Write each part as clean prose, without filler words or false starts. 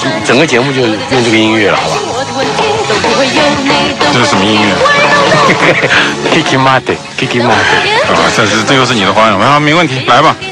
整个节目就用这个音乐了，好吧？ 这是什么音乐 ？Kiki Mate。 啊，这又是你的花样啊，没问题，来吧。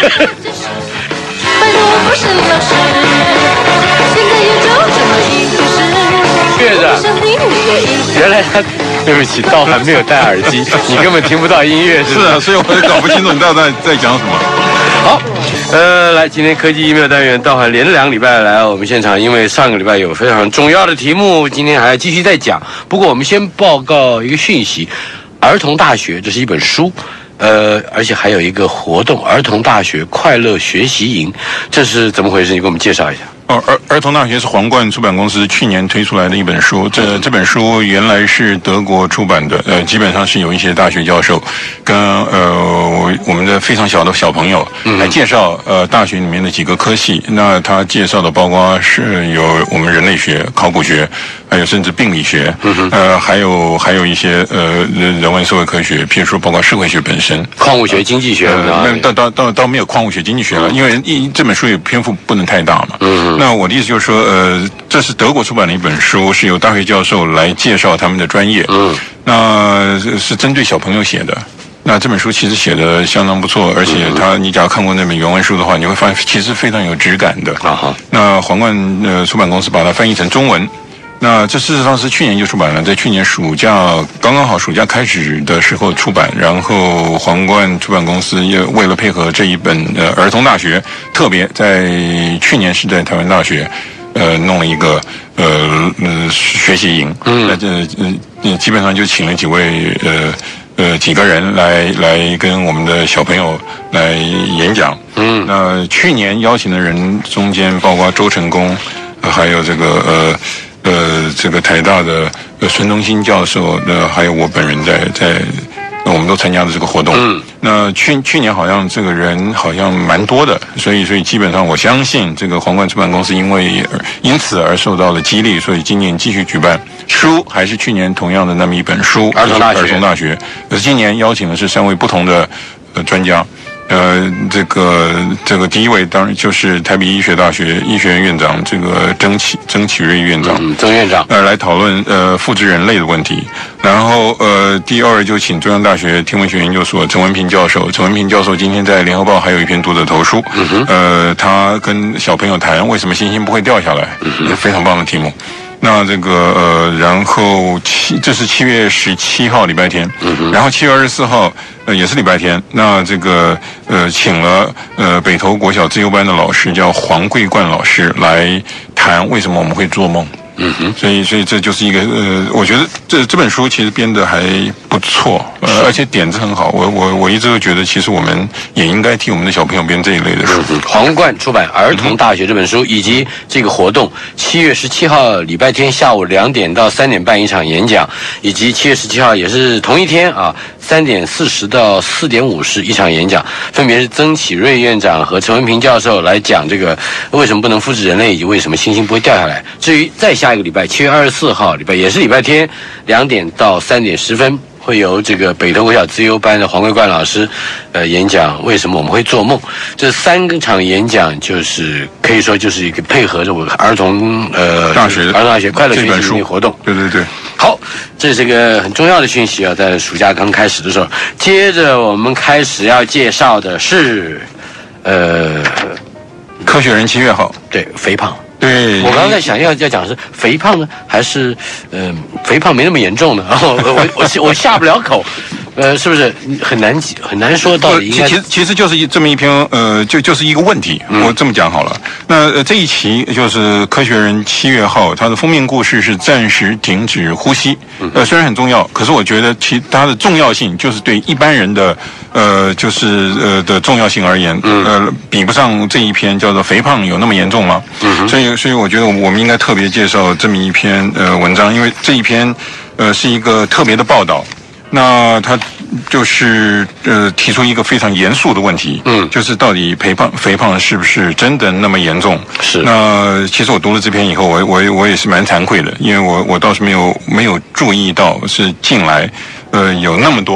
乐的，原来他，对不起，道涵没有戴耳机，你根本听不到音乐， 是啊，所以我也搞不清楚你到底在讲什么。 好，来，今天科技音乐单元，道涵连着2个礼拜来我们现场，因为上个礼拜有非常重要的题目，今天还要继续再讲。不过我们先报告一个讯息，儿童大学，这是一本书。而且还有一个活动，儿童大学快乐学习营，这是怎么回事？你给我们介绍一下。 儿童大学是皇冠出版公司去年推出来的一本书，这本书原来是德国出版的，基本上是有一些大学教授跟我们的非常小的小朋友来介绍大学里面的几个科系。那他介绍的包括是有我们人类学、考古学，还有甚至病理学，还有一些人文社会科学，譬如说包括社会学本身， 矿物学、经济学， 倒没有矿物学、经济学了，因为这本书有篇幅不能太大嘛。那我的意思就是说，这是德国出版的一本书，是由大学教授来介绍他们的专业。那是针对小朋友写的。那这本书其实写的相当不错，而且你假如看过那本原文书的话，你会发现其实非常有质感的。那皇冠出版公司把它翻译成中文。那这事实上是去年就出版了，在去年暑假刚刚好暑假开始的时候出版，然后皇冠出版公司也为了配合这一本儿童大学，特别在去年是在台湾大学弄了一个学习营，那基本上就请了几位几个人来跟我们的小朋友来演讲。那去年邀请的人中间包括周成功，还有这个台大的孙东兴教授，还有我本人在我们都参加了这个活动。那去年好像这个人好像蛮多的，所以基本上我相信这个皇冠出版公司因此而受到了激励，所以今年继续举办。书还是去年同样的那么一本书，儿童大学，可是今年邀请的是3位不同的专家。这个第一位当然就是台北医学大学医学院院长这个曾启瑞院长， 曾院长， 来讨论复制人类的问题。然后第二就请中央大学天文学研究所陈文平教授。陈文平教授今天在联合报还有一篇读者投书，他跟小朋友谈为什么星星不会掉下来，非常棒的题目。那然后这是7月17号礼拜天，然后7月24号也是礼拜天。那请了北投国小自由班的老师叫黄桂冠老师来谈为什么我们会做梦。所以这就是一个我觉得这本书其实编得还不错，而且点子很好。我一直都觉得，其实我们也应该替我们的小朋友编这一类的书。 皇冠出版《儿童大学》这本书，以及这个活动，7月17号礼拜天下午2点到3点半一场演讲，以及7月17号也是同一天啊，3点40到4点50一场演讲，分别是曾启瑞院长和陈文平教授来讲这个为什么不能复制人类，以及为什么星星不会掉下来。至于再下一个礼拜7月24号也是礼拜天2点到3点10分。会由这个北投国小资优班的黄桂冠老师演讲为什么我们会做梦。这3场演讲就是可以说就是一个配合着我儿童大学快乐学习活动。 对。 好，这是一个很重要的讯息啊，在暑假刚开始的时候。接着我们开始要介绍的是科学人7月号， 对，肥胖。 对， 我刚刚在想要讲的是肥胖呢，还是肥胖没那么严重呢？我下不了口，是不是很难说到底应该？ 其实就是这么一篇就是一个问题，我这么讲好了。那这一期就是科学人7月号，它的封面故事是暂时停止呼吸。虽然很重要，可是我觉得它的重要性就是对一般人的的重要性而言，比不上这一篇叫做肥胖有那么严重吗？所以我觉得我们应该特别介绍这么一篇文章，因为这一篇是一个特别的报道。那他就是提出一个非常严肃的问题，就是到底肥胖是不是真的那么严重？ 是。 那其实我读了这篇以后，我也是蛮惭愧的，因为我倒是没有注意到是近来有那么多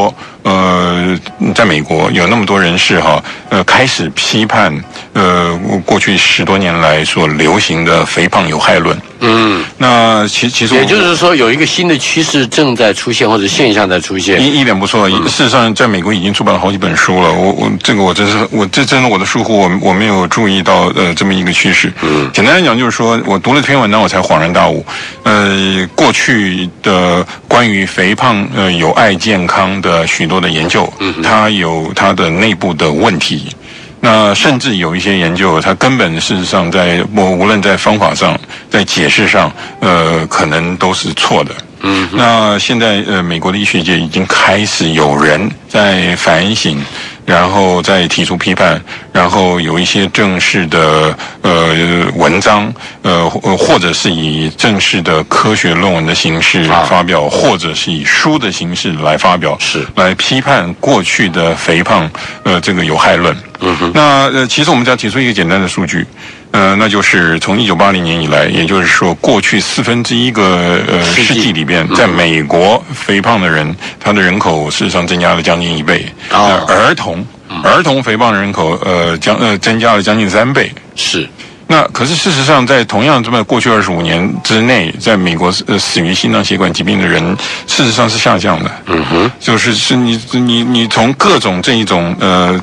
在美国有那么多人士开始批判过去10多年来所流行的肥胖有害论。那其实也就是说有一个新的趋势正在出现，或者现象在出现。 一点不错。事实上，在美国已经出版了好几本书了。这真是我的疏忽，我没有注意到这么一个趋势。简单来讲，就是说我读了这篇文章，我才恍然大悟。过去的关于肥胖有害健康的许多的研究，它有它的内部的问题。那甚至有一些研究，它根本事实上无论在方法上，在解释上，可能都是错的。那现在美国的医学界已经开始有人在反省，然后再提出批判，然后有一些正式的文章，或者是以正式的科学论文的形式发表，或者是以书的形式来发表，来批判过去的肥胖这个有害论。那其实我们只要提出一个简单的数据。那就是从1980年以来，也就是说过去1/4个世纪里边，在美国肥胖的人，他的人口事实上增加了将近1倍。儿童肥胖的人口增加了将近3倍。 是。 那可是事实上，在同样这么过去25年之内，在美国死于心脏血管疾病的人，事实上是下降的。就是你从各种这种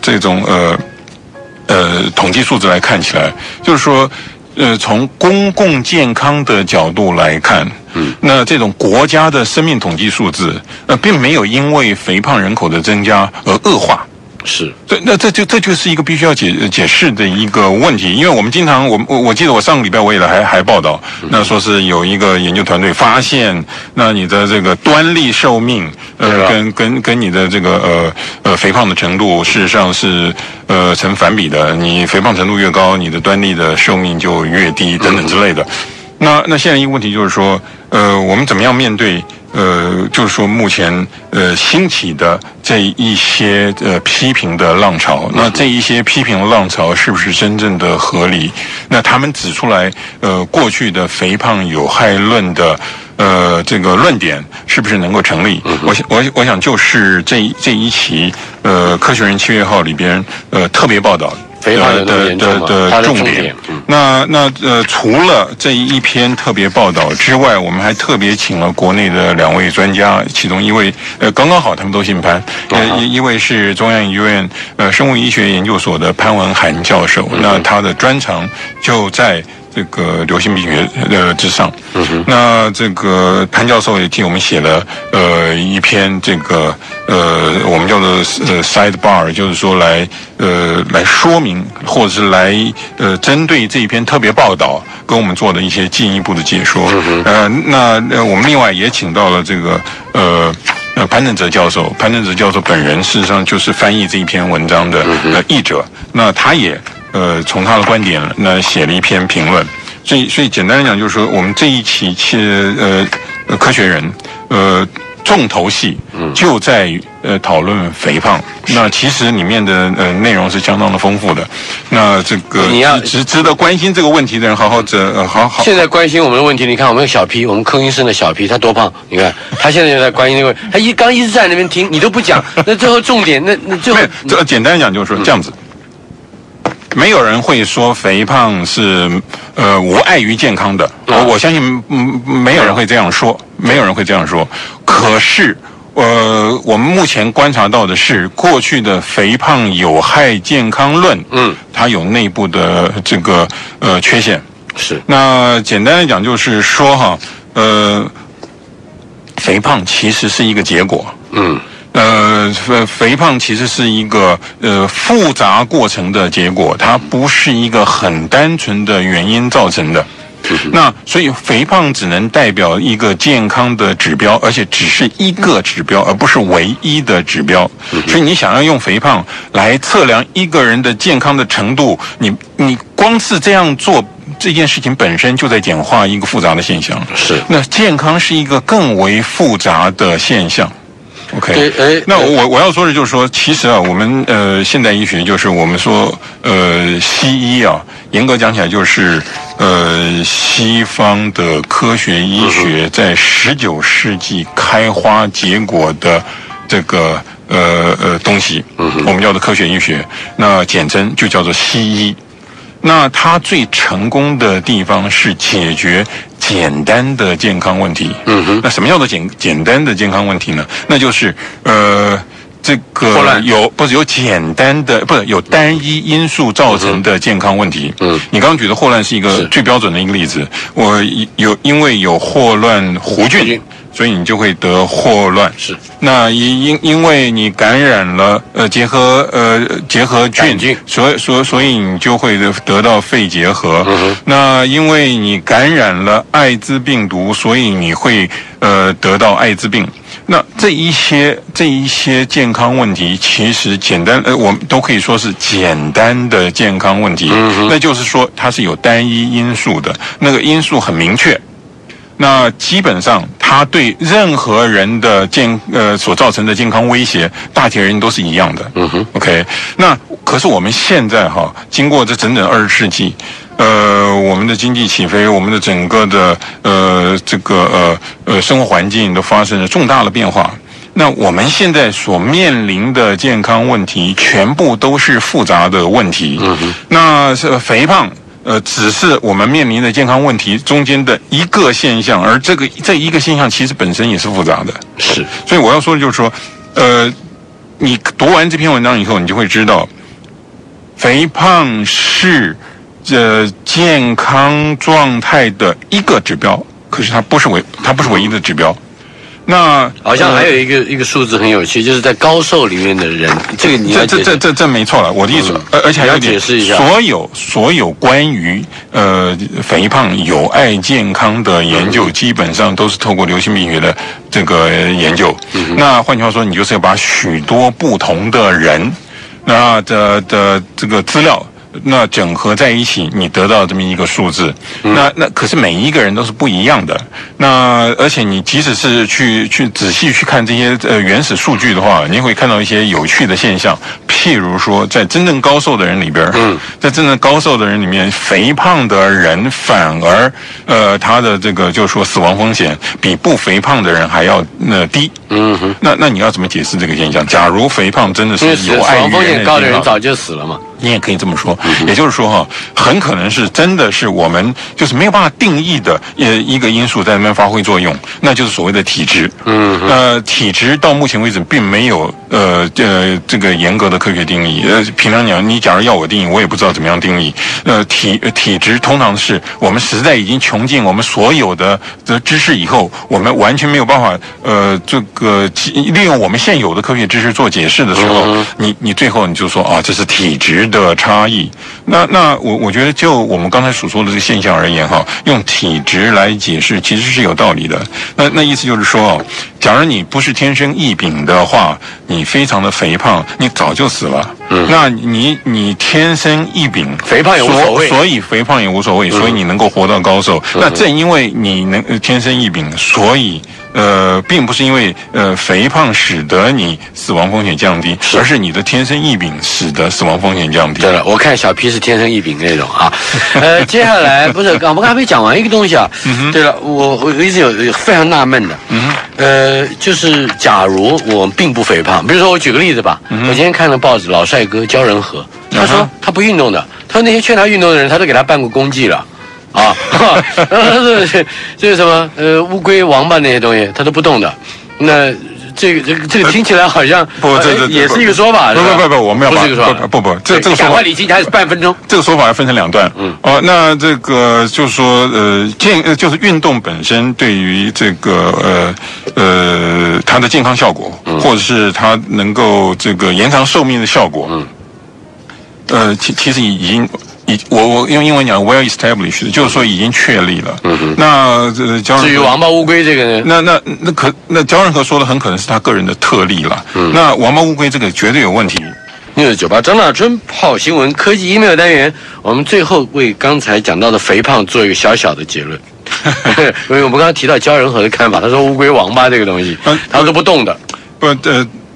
统计数字来看起来，就是说，从公共健康的角度来看，那这种国家的生命统计数字，并没有因为肥胖人口的增加而恶化。 是， 这就是一个必须要解释的一个问题，因为我们经常我记得我上个礼拜我也还报道，那说是有一个研究团队发现，那你的这个端粒寿命，跟你的这个肥胖的程度，事实上是成反比的，你肥胖程度越高，你的端粒的寿命就越低，等等之类的。那现在一个问题就是说，我们怎么样面对？就是说目前兴起的这一些批评的浪潮，那这一些批评的浪潮是不是真正的合理？那他们指出来过去的肥胖有害论的这个论点是不是能够成立？我想就是这一期科学人7月号里边特别报道肥胖的重点。那除了这一篇特别报道之外，我们还特别请了国内的2位专家，其中一位刚刚好他们都姓潘，一位是中央研究院生物医学研究所的潘文涵教授，那他的专长就在这个流行病学之上。那这个潘教授也替我们写了一篇这个我们叫做sidebar， 就是说来说明或者是来针对这一篇特别报道跟我们做的一些进一步的解说。那我们另外也请到了这个潘正哲教授，潘正哲教授本人事实上就是翻译这一篇文章的译者，那他也从他的观点那写了一篇评论。所以简单来讲，就是说我们这一期科学人重头戏就在于讨论肥胖。那其实里面的内容是相当的丰富的。那这个你要值得关心这个问题的人，好。 现在关心我们的问题，你看我们小 P， 我们科医生的小 P， 他多胖？你看他现在就在关心那个，他刚一直在那边听，你都不讲，那最后重点，那最后这简单讲就是说这样子。没有人会说肥胖是无碍于健康的，我相信没有人会这样说，没有人会这样说。可是我们目前观察到的是，过去的肥胖有害健康论，它有内部的这个缺陷。 是。 那简单来讲就是说肥胖其实是一个结果。肥胖其实是一个复杂过程的结果，它不是一个很单纯的原因造成的。那所以肥胖只能代表一个健康的指标，而且只是一个指标，而不是唯一的指标。所以你想要用肥胖来测量一个人的健康的程度，你光是这样做这件事情本身就在简化一个复杂的现象。 是。 那健康是一个更为复杂的现象。OK， 那我要说的就是说，其实我们现代医学就是我们说西医严格讲起来就是西方的科学医学在19世纪开花结果的这个东西，我们叫做科学医学，那简称就叫做西医。那它最成功的地方是解决简单的健康问题。那什么叫做简单的健康问题呢？那就是这个有简单的，不是有单一因素造成的健康问题。你刚刚举的霍乱是一个最标准的一个例子。因为有霍乱弧菌，所以你就会得霍乱。是。那因为你感染了结核菌，所以你就会得到肺结核。那因为你感染了艾滋病毒，所以你会得到艾滋病。那这一些健康问题，其实简单我们都可以说是简单的健康问题。那就是说它是有单一因素的，那个因素很明确。那基本上它对任何人的所造成的健康威胁，大体而言都是一样的。OK， 那可是我们现在经过这整整20世纪。我们的经济起飞，我们的整个的生活环境都发生了重大的变化。那我们现在所面临的健康问题，全部都是复杂的问题。那肥胖，只是我们面临的健康问题中间的一个现象，而这一个现象其实本身也是复杂的。是，所以我要说的就是说，你读完这篇文章以后，你就会知道，肥胖是健康状态的一个指标，可是它不是唯一的指标。那好像还有一个数字很有趣，就是在高寿里面的人，这个你要解释这没错了。我的意思，而且还要解释一下，所有关于肥胖有碍健康的研究，基本上都是透过流行病学的这个研究。那换句话说，你就是要把许多不同的人那的这个资料。那整合在一起，你得到这么一个数字。那可是每一个人都是不一样的。那而且你即使是去仔细去看这些原始数据的话，你会看到一些有趣的现象。譬如说，在真正高寿的人里边，在真正高寿的人里面，肥胖的人反而他的这个就是说死亡风险比不肥胖的人还要低。那你要怎么解释这个现象？假如肥胖真的是有碍于人的健康，死亡风险高的人早就死了嘛。 你也可以这么说，也就是说很可能是真的是我们就是没有办法定义的一个因素在那边发挥作用，那就是所谓的体质。体质到目前为止并没有这个严格的科学定义。平常讲，你假如要我定义，我也不知道怎么样定义。体质通常是我们实在已经穷尽我们所有的知识以后，我们完全没有办法这个利用我们现有的科学知识做解释的时候，你最后你就说这是体质的差异。那我觉得就我们刚才所说的这个现象而言用体质来解释其实是有道理的。那意思就是说假如你不是天生异禀的话，你非常的肥胖，你早就死了。那你天生异禀， 肥胖也无所谓， 所以肥胖也无所谓，所以你能够活到高寿。那正因为你天生异禀，所以并不是因为肥胖使得你死亡风险降低，而是你的天生异禀使得死亡风险降低。 对了，我看小 P 是天生异禀那种啊。接下来不是我们刚才没讲完一个东西啊。对了，我一直有非常纳闷的，就是假如我并不肥胖，比如说我举个例子吧，我今天看了报纸，老帅哥焦仁和，他说他不运动的，他说那些劝他运动的人，他都给他办过公祭了。这个什么乌龟、王八那些东西，他都不动的。那这个听起来好像不，这也是一个说法。 不，我们要把不，这个说法赶快理清，还是半分钟。 这个说法要分成两段。那这个就是说就是运动本身对于这个它的健康效果，或者是它能够这个延长寿命的效果，其实已经。我用英文讲 well established， 就是说已经确立了。那至于王八乌龟这个呢？那焦仁和说的很可能是他个人的特例了。那王八乌龟这个绝对有问题。 698张大春泡新闻科技 email 单元，我们最后为刚才讲到的肥胖做一个小小的结论。因为我们刚刚提到焦仁和的看法，他说乌龟、王八这个东西，他都不动的。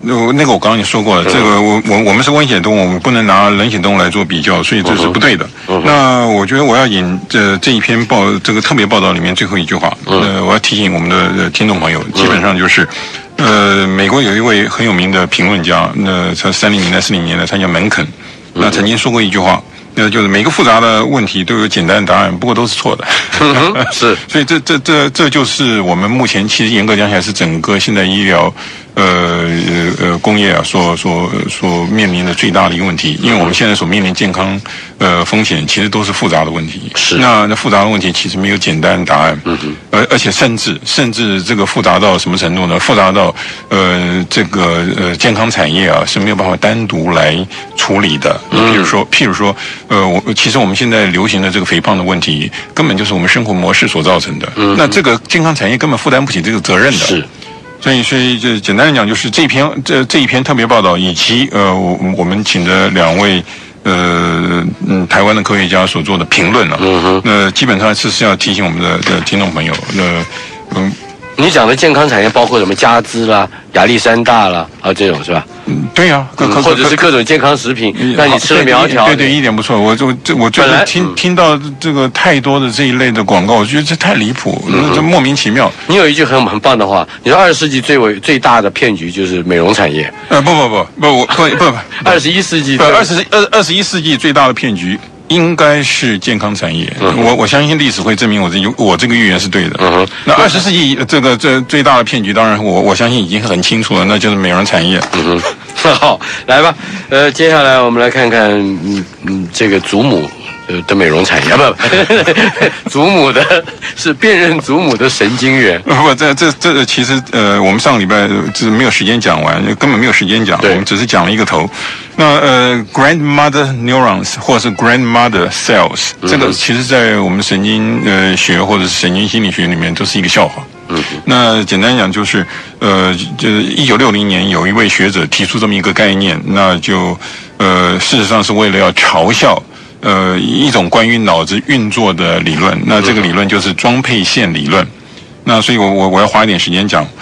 那个我刚刚也说过了，这个我们是温血动物，我们不能拿冷血动物来做比较，所以这是不对的。那我觉得我要引这一篇这个特别报道里面最后一句话，我要提醒我们的听众朋友，基本上就是。美国有一位很有名的评论家，那他30年代、40年代，他叫门肯，那曾经说过一句话，那就是每个复杂的问题都有简单的答案，不过都是错的。 是， 所以这就是我们目前其实严格讲起来是整个现代医疗工业啊所面临的最大的一个问题，因为我们现在所面临健康风险其实都是复杂的问题。 是， 那复杂的问题其实没有简单的答案。而且甚至这个复杂到什么程度呢？复杂到这个健康产业啊是没有办法单独来处理的。譬如说其实我们现在流行的这个肥胖的问题，根本就是我们生活模式所造成的。那这个健康产业根本负担不起这个责任的。 是。 所以就简单的讲，就是这一篇特别报道，以及我们请的2位台湾的科学家所做的评论啊，基本上是要提醒我们的听众朋友， 你讲的健康产业包括什么加兹啦、亚历山大啦，这种是吧？ 对呀， 或者是各种健康食品，让你吃了苗条。 对，一点不错。我最近听到这个太多的这一类的广告，我觉得这太离谱，这莫名其妙。 你有一句很棒的话，你说20世纪最大的骗局就是美容产业。 不 ，21世纪 21世纪最大的骗局。应该是健康产业，我相信历史会证明我这个预言是对的。那20世纪这最大的骗局，当然我相信已经很清楚了，那就是美容产业。 好，来吧，接下来我们来看看这个祖母的美容产业祖母的是辨认祖母的神经元。 这其实我们上个礼拜是没有时间讲完，根本没有时间讲，我们只是讲了一个头。那grandmother neurons 或者是 grandmother cells，这个其实在我们神经学或者是神经心理学里面都是一个笑话。那简单讲就是就是1960年有一位学者提出这么一个概念，那就事实上是为了要嘲笑一种关于脑子运作的理论，那这个理论就是装配线理论。那所以我要花一点时间讲。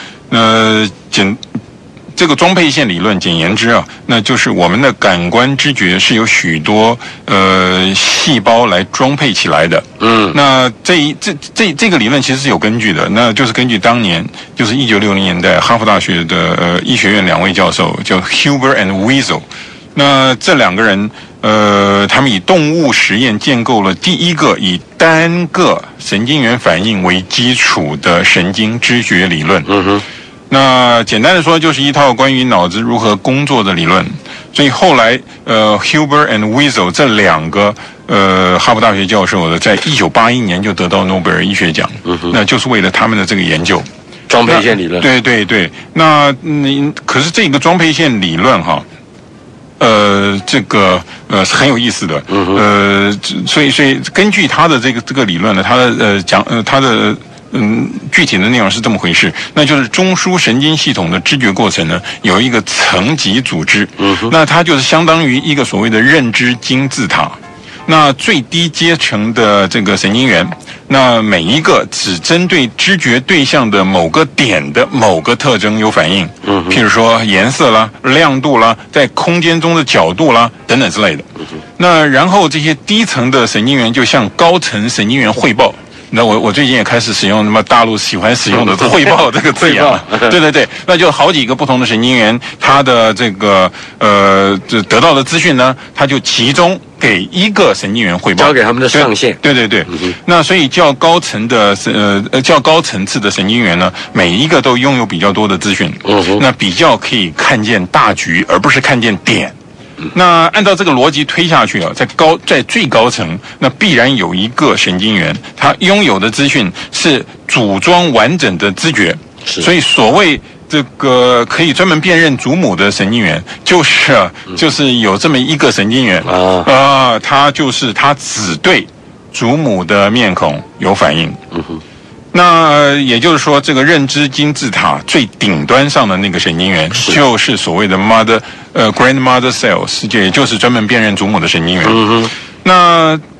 这个装配线理论，简言之啊，那就是我们的感官知觉是由许多细胞来装配起来的。那这个理论其实是有根据的，那就是根据当年就是1960年代哈佛大学的医学院2位教授叫 Huber and Wiesel。那这2个人他们以动物实验建构了第一个以单个神经元反应为基础的神经知觉理论。那简单的说，就是一套关于脑子如何工作的理论。所以后来Huber and Wiesel 这2个哈佛大学教授在1981年就得到诺贝尔医学奖。那就是为了他们的这个研究。 装配线理论。 对。那可是这个装配线理论这个是很有意思的。所以根据他的这个理论呢，他的具体的内容是这么回事，那就是中枢神经系统的知觉过程呢，有一个层级组织。那它就是相当于一个所谓的认知金字塔。那最低阶层的这个神经元，那每一个只针对知觉对象的某个点的某个特征有反应。譬如说颜色啦、亮度啦、在空间中的角度啦等等之类的。那然后这些低层的神经元就向高层神经元汇报。那我最近也开始使用大陆喜欢使用的汇报这个字眼了。对，那就好几个不同的神经元，它的这个得到的资讯呢，它就集中给一个神经元汇报， 交给他们的上线。 对。那所以较高层次的神经元呢，每一个都拥有比较多的资讯。那比较可以看见大局，而不是看见点。那按照这个逻辑推下去啊，在最高层，那必然有一个神经元，它拥有的资讯是组装完整的知觉。所以所谓这个可以专门辨认祖母的神经元，就是有这么一个神经元它只对祖母的面孔有反应。那也就是说，这个认知金字塔最顶端上的那个神经元，就是所谓的grandmother cells，也就是专门辨认祖母的神经元。那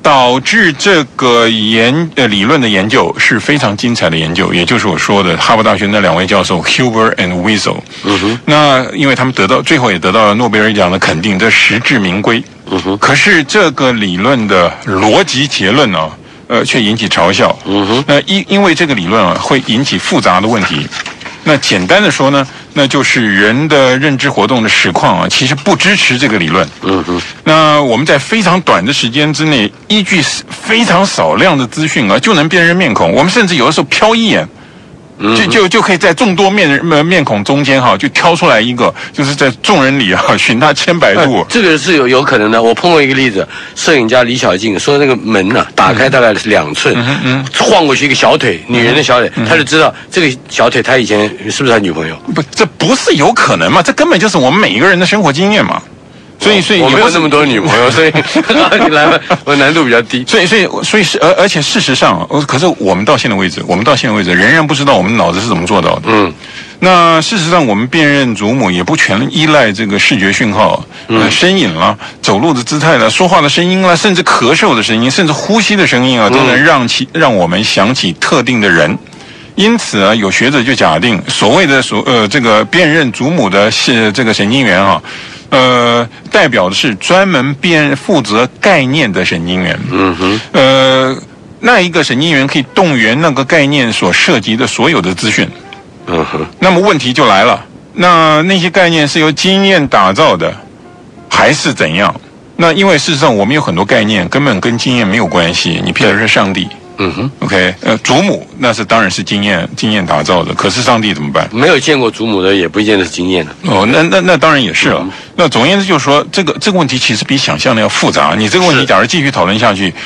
导致这个理论的研究是非常精彩的研究，也就是我说的哈佛大学那2位教授 Huber and Wiesel。那因为他们最后也得到了诺贝尔奖的肯定，这实至名归。可是这个理论的逻辑结论呢，却引起嘲笑。那因为这个理论会引起复杂的问题。那简单的说呢，那就是人的认知活动的实况其实不支持这个理论。那我们在非常短的时间之内，依据非常少量的资讯就能辨认面孔。我们甚至有的时候瞟一眼，就可以在众多面孔中间就挑出来一个，就是在众人里寻他千百度。 这个是有可能的。我碰过一个例子，摄影家李小静说那个门打开大概是2寸，晃过去一个小腿，女人的小腿，他就知道这个小腿他以前是不是他女朋友？ 不，这不是有可能嘛？这根本就是我们每一个人的生活经验嘛。所以我没有那么多女朋友，所以你来吧，我难度比较低。 所以而且事实上，可是我们到现在为止仍然不知道我们的脑子是怎么做到的。那事实上，我们辨认祖母也不全依赖这个视觉讯号，身影啦、走路的姿态啦、说话的声音啦，甚至咳嗽的声音，甚至呼吸的声音都能让我们想起特定的人。因此有学者就假定，所谓的这个辨认祖母的这个神经元代表的是专门负责概念的神经元。那一个神经元可以动员那个概念所涉及的所有的资讯。那么问题就来了，那些概念是由经验打造的，还是怎样？那因为事实上我们有很多概念根本跟经验没有关系。你譬如说上帝。OK， 祖母那是当然是经验打造的，可是上帝怎么办？没有见过祖母的也不见得是经验的。 那当然也是了。那总而言之就是说，这个问题其实比想象的要复杂。你这个问题假如继续讨论下去，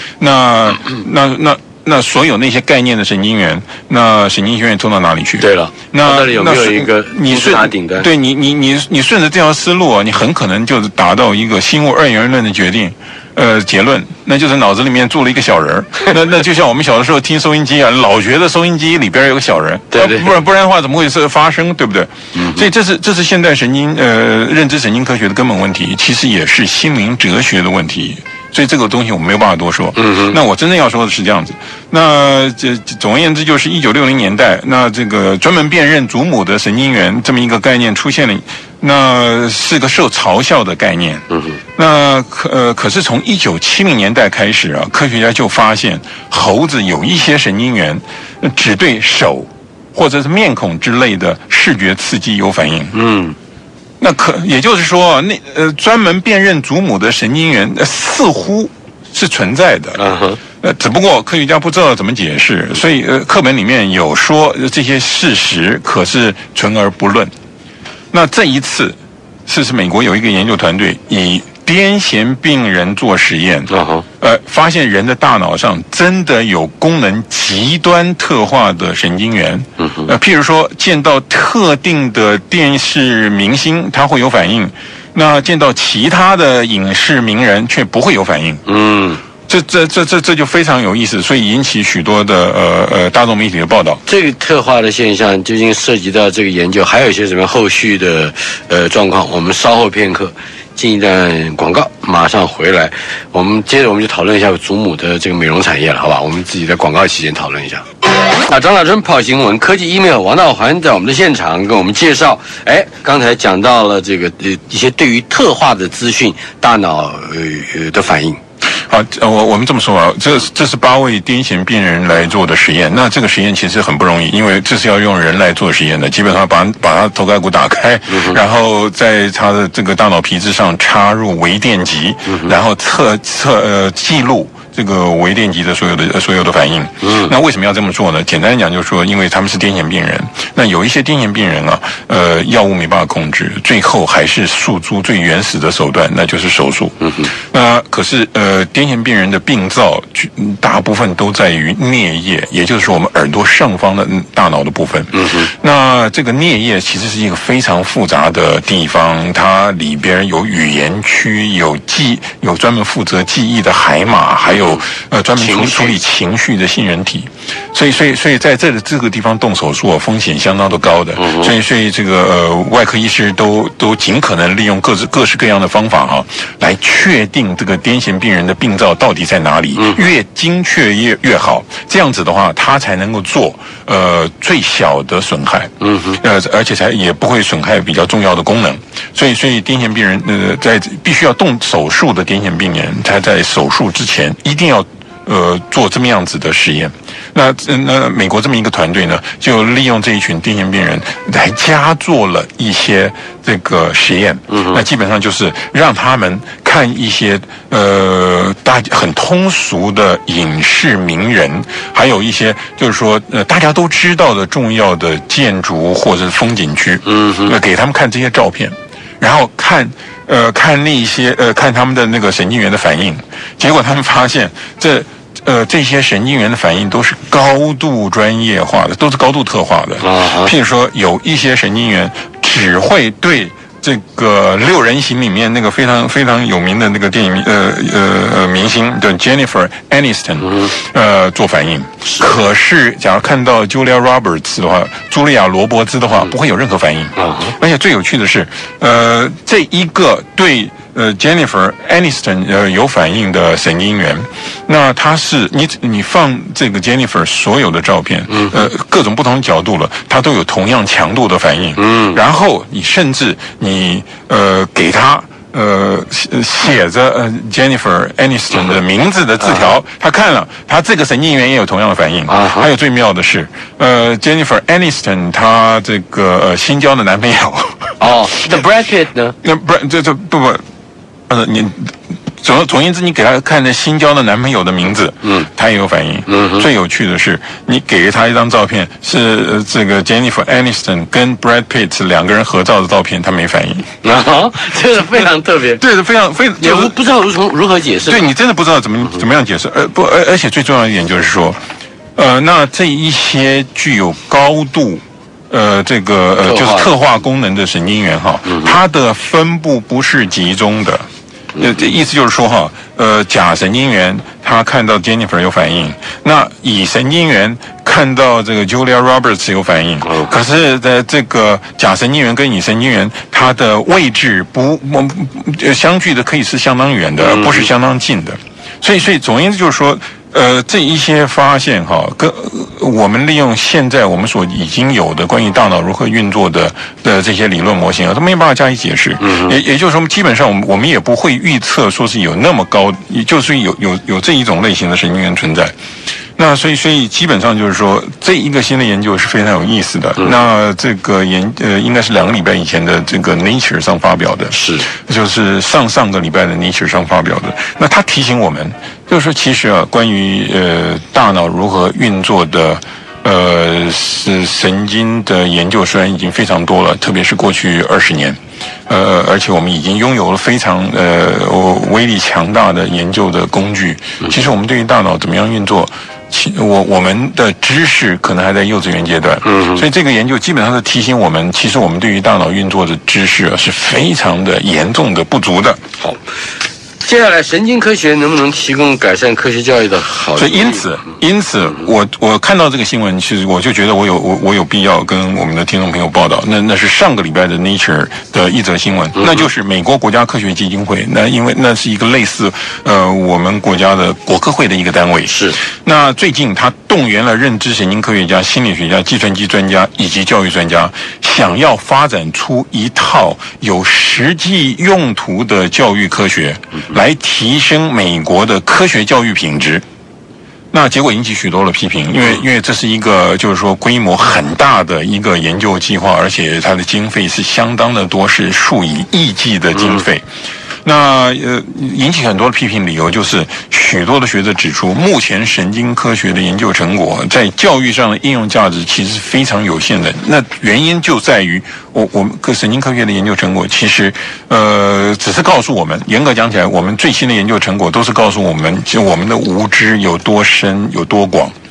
那所有那些概念的神经元，那神经元送到哪里去？ 对了，那里有没有一个你顺顶端？ 对你顺着这条思路你很可能就达到一个新物二元论的结论，那就是脑子里面住了一个小人。那就像我们小的时候听收音机老觉得收音机里边有个小人， 对， 不然的话怎么会发生，对不对？所以这是现代认知神经科学的根本问题，其实也是心灵哲学的问题。所以这个东西我们没有办法多说。那我真正要说的是这样子。那总而言之，就是1960年代，那这个专门辨认祖母的神经元这么一个概念出现了，那是个受嘲笑的概念。那可是从1970年代开始科学家就发现猴子有一些神经元只对手或者是面孔之类的视觉刺激有反应。那也就是说，专门辨认祖母的神经元似乎是存在的。只不过科学家不知道怎么解释，所以课本里面有说这些事实，可是存而不论。那这一次，是美国有一个研究团队以癫痫病人做实验，发现人的大脑上真的有功能极端特化的神经元。譬如说见到特定的电视明星，他会有反应；那见到其他的影视名人却不会有反应。这就非常有意思，所以引起许多的大众媒体的报道。 这个特化的现象究竟涉及到这个研究，还有一些什么后续的状况？我们稍后片刻进一段广告，马上回来。接着我们就讨论一下祖母的这个美容产业了，好吧？我们自己在广告期间讨论一下。张大春跑新闻科技 email 王道环在我们的现场跟我们介绍，刚才讲到了这个一些对于特化的资讯大脑的反应。 好，我们这么说这是8位癫痫病人来做的实验。那这个实验其实很不容易，因为这是要用人来做实验的，基本上把他头盖骨打开，然后在他的这个大脑皮质上插入微电极，然后记录这个微电极的所有的反应。那为什么要这么做呢？简单讲就是说，因为他们是癫痫病人，那有一些癫痫病人药物没办法控制，最后还是诉诸最原始的手段，那就是手术。那可是癫痫病人的病灶大部分都在于颞叶，也就是说我们耳朵上方的大脑的部分。那这个颞叶其实是一个非常复杂的地方，它里边有语言区，有专门负责记忆的海马，还有专门处理情绪的杏仁体。 所以在这个地方动手术风险相当的高的，所以这个外科医师都尽可能利用各式各样的方法来确定这个癫痫病人的病灶到底在哪里，越精确越好，这样子的话他才能够做最小的损害，而且也不会损害比较重要的功能。所以癫痫病人在必须要动手术的癫痫病人，他在手术之前一定要做这么样子的实验。那美国这么一个团队呢，就利用这一群癫痫病人来加做了一些这个实验。那基本上就是让他们看一些大家很通俗的影视名人，还有一些就是说大家都知道的重要的建筑或者是风景区，给他们看这些照片，然后看那些看他们的那个神经元的反应，结果他们发现这些神经元的反应都是高度专业化的，都是高度特化的。譬如说，有一些神经元只会对这个六人行里面那个非常非常有名的那个电影明星的 Jennifer Aniston 做反应，可是假如看到 Julia Roberts 的话，茱莉亚罗伯兹的话，不会有任何反应。而且最有趣的是，这一个对Jennifer Aniston 有反应的神经元，那它是你放这个 Jennifer 所有的照片，各种不同角度了，它都有同样强度的反应。然后你甚至你给他写着Jennifer Aniston 的名字的字条，他看了，他这个神经元也有同样的反应。还有最妙的是Jennifer Aniston 她这个新交的男朋友那 Brad Pitt 呢？ 那不你总而言之，你给他看那新交的男朋友的名字，他也有反应。最有趣的是，你给他一张照片，是这个 Jennifer Aniston 跟 Brad Pitt 两个人合照的照片，他没反应。 这个非常特别， 对，非常也不知道如何解释。 对，你真的不知道怎么样解释。而且最重要一点就是说，那这一些具有高度这个就是特化功能的神经元它的分布不是集中的。这意思就是说甲神经元他看到 Jennifer 有反应，那乙神经元看到这个 Julia Roberts 有反应，可是在这个甲神经元跟乙神经元它的位置相距的可以是相当远的，而不是相当近的。所以总而言之就是说，这一些发现跟我们利用现在我们所已经有的关于大脑如何运作的这些理论模型都没有办法加以解释。也就是说，基本上我们也不会预测说是有那么高，也就是有这一种类型的神经元存在。那所以基本上就是说，这一个新的研究是非常有意思的。那这个应该是2个礼拜以前的这个 Nature 上发表的，就是上个礼拜的 Nature 上发表的。那他提醒我们，就是说其实关于大脑如何运作的是神经的研究，虽然已经非常多了，特别是过去20年。而且我们已经拥有了非常威力强大的研究的工具。其实我们对于大脑怎么样运作，我们的知识可能还在幼稚园阶段。所以这个研究基本上是提醒我们，其实我们对于大脑运作的知识是非常的严重的不足的。 好，接下来神经科学能不能提供改善科学教育的好？ 所以因此我看到这个新闻，其实我就觉得我有必要跟我们的听众朋友报道。那是上个礼拜的 Nature 的一则新闻，那就是美国国家科学基金会。那因为那是一个类似我们国家的国科会的一个单位。 是。 那最近他动员了认知神经科学家、心理学家、计算机专家以及教育专家，想要发展出一套有实际用途的教育科学，来提升美国的科学教育品质。那结果引起许多的批评，因为这是一个就是说规模很大的一个研究计划，而且它的经费是相当的多，是数以亿计的经费。那引起很多的批评，理由就是许多的学者指出，目前神经科学的研究成果在教育上的应用价值其实是非常有限的。那原因就在于我们神经科学的研究成果其实只是告诉我们，严格讲起来，我们最新的研究成果都是告诉我们，就我们的无知有多深有多广。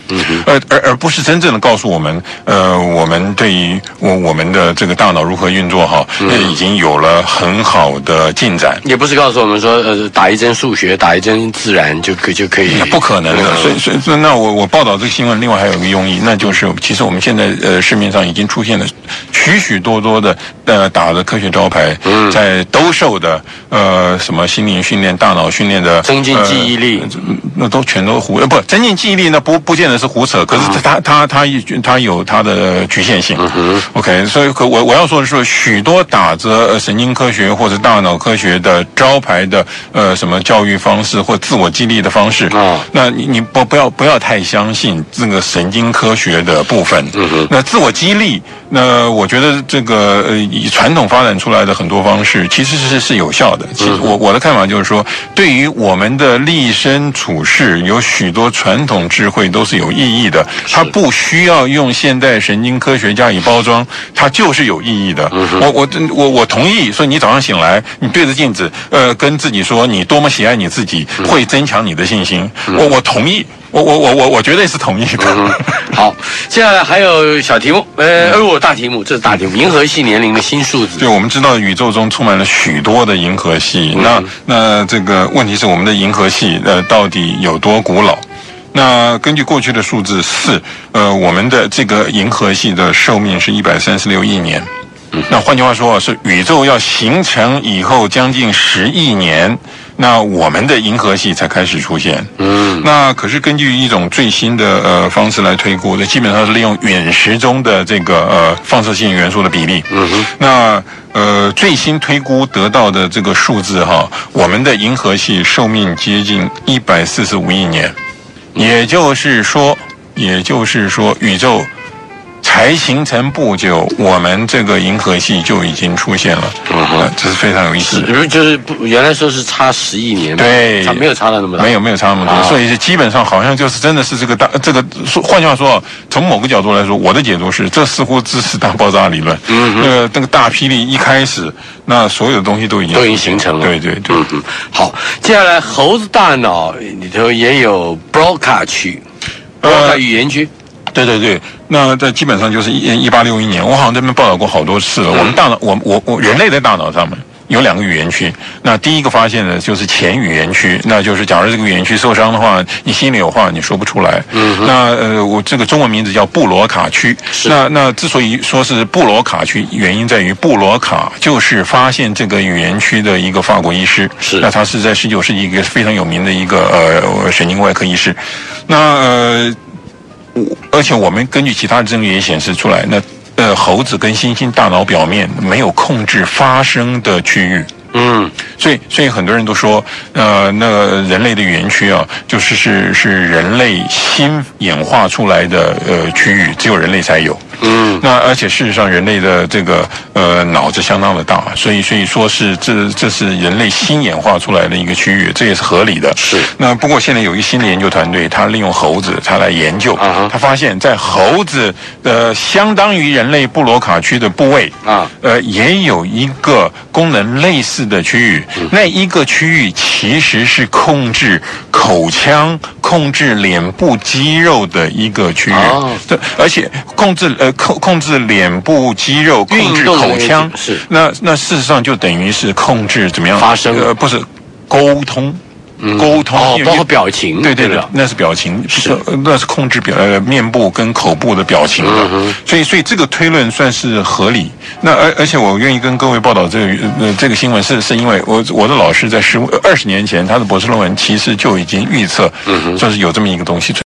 而不是真正的告诉我们，我们对于我们的这个大脑如何运作哈，已经有了很好的进展。 也不是告诉我们说，打一针数学，打一针自然就可以， 不可能的。所以那我报道这个新闻，另外还有一个用意，那就是其实我们现在市面上已经出现了许多的打的科学招牌，在兜售的什么心灵训练、大脑训练的增进记忆力， 那都全都胡不增进记忆力，那不见得是胡扯，可是它有它的局限性。OK， 所以我要说的是，许多打着神经科学或者大脑科学的招牌的什么教育方式或自我激励的方式，那你不要太相信这个神经科学的部分。那自我激励，那我觉得这个以传统发展出来的很多方式其实是有效的。其实我的看法就是说，对于我们的立身处世，有许多传统智慧都是有意义的，它不需要用现代神经科学加以包装，它就是有意义的。我同意，所以你早上醒来，你对着镜子，跟自己说你多么喜爱你自己，会增强你的信心。我同意。我绝对是同意的。 好，接下来还有小题目，大题目，这是大题目，银河系年龄的新数字。 对，我们知道宇宙中充满了许多的银河系，那这个问题是我们的银河系到底有多古老？那根据过去的数字4，我们的这个银河系的寿命是136亿年。那换句话说，是宇宙要形成以后将近10亿年，那我们的银河系才开始出现。那可是根据一种最新的方式来推估的，基本上是利用陨石中的这个放射性元素的比例。那最新推估得到的这个数字哈，我们的银河系寿命接近145亿年，也就是说宇宙才形成不久，我们这个银河系就已经出现了。这是非常有意思。 就是原来说是差10亿年， 对， 没有差到那么大， 没有差那么多，所以基本上好像就是真的是这个，换句话说，从某个角度来说，我的解读是，这似乎支持大爆炸理论。那个大霹雳一开始，那所有的东西都已经形成了。 对。 好，接下来猴子大脑里头也有 Broca 区，Broca 语言区。 对，那这基本上就是1861年，我好像这边报道过好多次了。我们大脑，我人类的大脑上面有2个语言区。那第一个发现的就是前语言区，那就是假如这个语言区受伤的话，你心里有话你说不出来。那我这个中文名字叫布罗卡区。那之所以说是布罗卡区，原因在于布罗卡就是发现这个语言区的一个法国医师。那他是在19世纪一个非常有名的一个神经外科医师。那而且我们根据其他的证据也显示出来，那猴子跟猩猩大脑表面没有控制发声的区域。所以很多人都说，那人类的语言区啊，是人类新演化出来的区域，只有人类才有。那而且事实上，人类的这个脑子相当的大，所以说是这是人类新演化出来的一个区域，这也是合理的。那不过现在有一个新的研究团队，他利用猴子，他来研究，他发现，在猴子的相当于人类布罗卡区的部位也有一个功能类似的区域，那一个区域其实是控制口腔、控制脸部肌肉的一个区域。而且控制脸部肌肉，控制口腔，那事实上就等于是控制怎么样发声？ 不是沟通。 包括表情， 对，那是表情，那是控制面部跟口部的表情的，所以这个推论算是合理。那而且我愿意跟各位报道这个新闻是因为我的老师在20年前他的博士论文其实就已经预测，说是有这么一个东西。